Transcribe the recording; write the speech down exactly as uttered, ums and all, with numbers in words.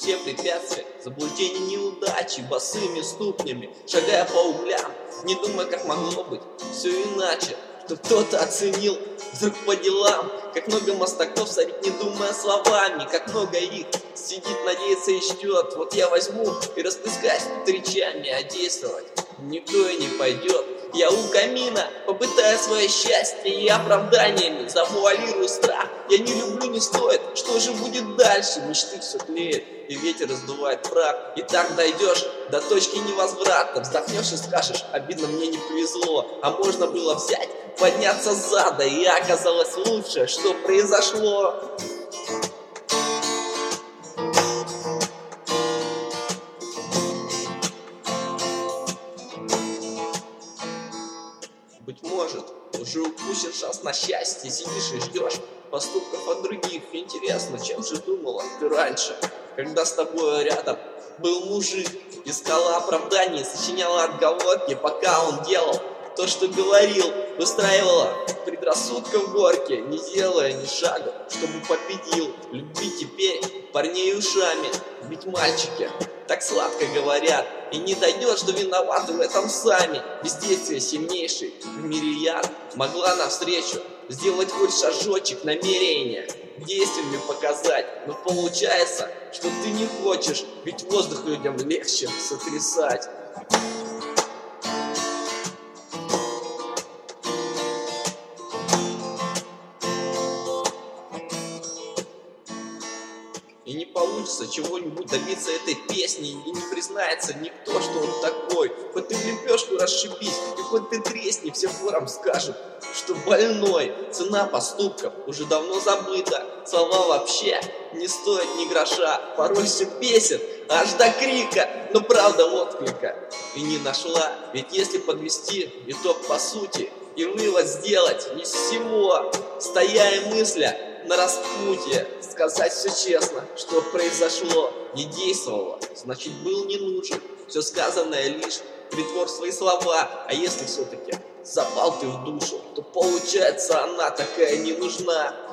все препятствия, заблуждения, неудачи, босыми ступнями, шагая по углям, не думая, как могло быть все иначе, что кто-то оценил вдруг по делам, как много мостаков сорить, не думая словами, как много их сидит, надеется и ждет. Вот я возьму и расплескаюсь тут речами, а действовать никто и не пойдет. Я у камина попытаю свое счастье и оправданиями завуалирую страх. Я не люблю, не стоит, что же будет дальше? Мечты все тлеют, и ветер раздувает прах. И так дойдешь до точки невозврата, вздохнешь и скажешь: обидно, мне не повезло. А можно было взять, подняться зада, и оказалось лучше, что произошло. Быть может, уже упущен шанс на счастье, сидишь и ждешь поступков от других. Интересно, чем же думала ты раньше, когда с тобой рядом был мужик? Искала оправдание, сочиняла отговорки, пока он делал то, что говорил, выстраивала предрассудков горки, не делая ни шага, чтобы победил. Любви теперь парней ушами, ведь мальчики так сладко говорят, и не дойдешь, что виноваты в этом сами. Бездействие сильнейший в мире яд, могла навстречу сделать хоть шажочек намерения, действиями показать, но получается, что ты не хочешь, ведь воздух людям легче сотрясать. И не получится чего-нибудь добиться этой песни, и не признается никто, что он такой. Хоть ты в лепешку расшибись, и хоть ты тресни, все хором скажут, что больной. Цена поступков уже давно забыта, слова вообще не стоят ни гроша. Порой все бесит, аж до крика, но правда отклика и не нашла. Ведь если подвести итог по сути и вывод сделать из всего, стоя и мысля на распутье, сказать все честно, что произошло, не действовало, значит был не нужен. Все сказанное лишь притворство и слова. А если все-таки запал ты в душу, то получается она такая не нужна.